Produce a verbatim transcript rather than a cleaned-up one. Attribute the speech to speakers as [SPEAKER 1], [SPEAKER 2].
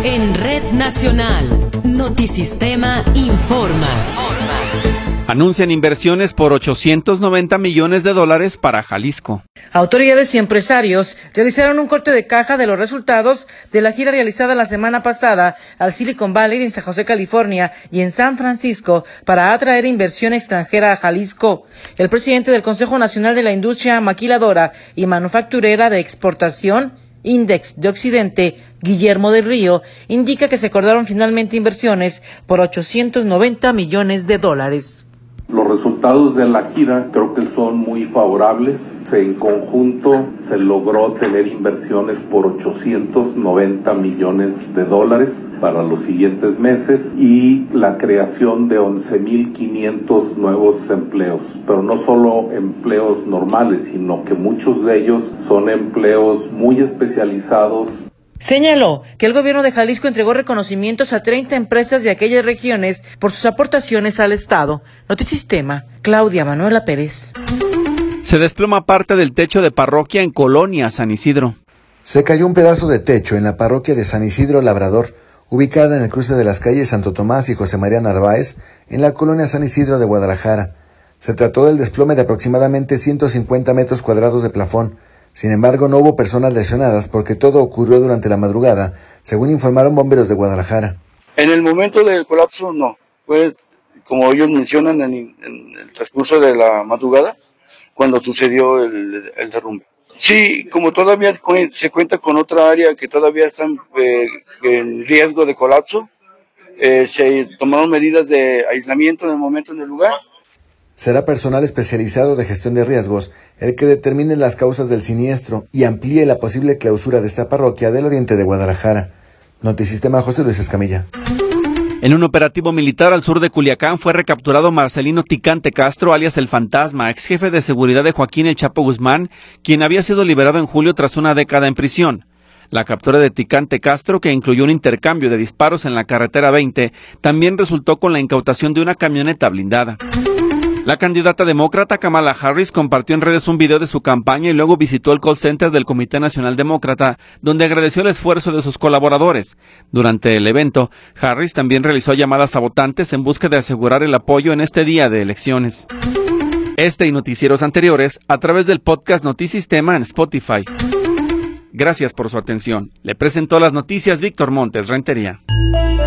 [SPEAKER 1] En Red Nacional, Notisistema informa.
[SPEAKER 2] Anuncian inversiones por ochocientos noventa millones de dólares para Jalisco.
[SPEAKER 3] Autoridades y empresarios realizaron un corte de caja de los resultados de la gira realizada la semana pasada al Silicon Valley en San José, California y en San Francisco para atraer inversión extranjera a Jalisco. El presidente del Consejo Nacional de la Industria Maquiladora y Manufacturera de Exportación, Index de Occidente, Guillermo del Río, indica que se acordaron finalmente inversiones por ochocientos noventa millones de dólares.
[SPEAKER 4] Los resultados de la gira creo que son muy favorables. En conjunto se logró tener inversiones por ochocientos noventa millones de dólares para los siguientes meses y la creación de once mil quinientos nuevos empleos. Pero no solo empleos normales, sino que muchos de ellos son empleos muy especializados.
[SPEAKER 3] Señaló que el gobierno de Jalisco entregó reconocimientos a treinta empresas de aquellas regiones por sus aportaciones al Estado. Notisistema, Claudia Manuela Pérez.
[SPEAKER 2] Se desploma parte del techo de parroquia en Colonia, San Isidro.
[SPEAKER 5] Se cayó un pedazo de techo en la parroquia de San Isidro Labrador, ubicada en el cruce de las calles Santo Tomás y José María Narváez, en la colonia San Isidro de Guadalajara. Se trató del desplome de aproximadamente ciento cincuenta metros cuadrados de plafón. Sin embargo, no hubo personas lesionadas porque todo ocurrió durante la madrugada, según informaron bomberos de Guadalajara.
[SPEAKER 6] En el momento del colapso, no. Fue, como ellos mencionan, en, en el transcurso de la madrugada, cuando sucedió el, el derrumbe. Sí, como todavía se cuenta con otra área que todavía están eh, en riesgo de colapso, eh, se tomaron medidas de aislamiento en el momento en el lugar.
[SPEAKER 5] Será personal especializado de gestión de riesgos el que determine las causas del siniestro y amplíe la posible clausura de esta parroquia del oriente de Guadalajara. Notisistema, José Luis Escamilla.
[SPEAKER 2] En un operativo militar al sur de Culiacán fue recapturado Marcelino Ticante Castro, alias El Fantasma, ex jefe de seguridad de Joaquín El Chapo Guzmán, quien había sido liberado en julio tras una década en prisión. La captura de Ticante Castro, que incluyó un intercambio de disparos en la carretera veinte, también resultó con la incautación de una camioneta blindada. La candidata demócrata Kamala Harris compartió en redes un video de su campaña y luego visitó el call center del Comité Nacional Demócrata, donde agradeció el esfuerzo de sus colaboradores. Durante el evento, Harris también realizó llamadas a votantes en busca de asegurar el apoyo en este día de elecciones. Este y noticieros anteriores a través del podcast Notisistema en Spotify. Gracias por su atención. Le presentó las noticias Víctor Montes Rentería.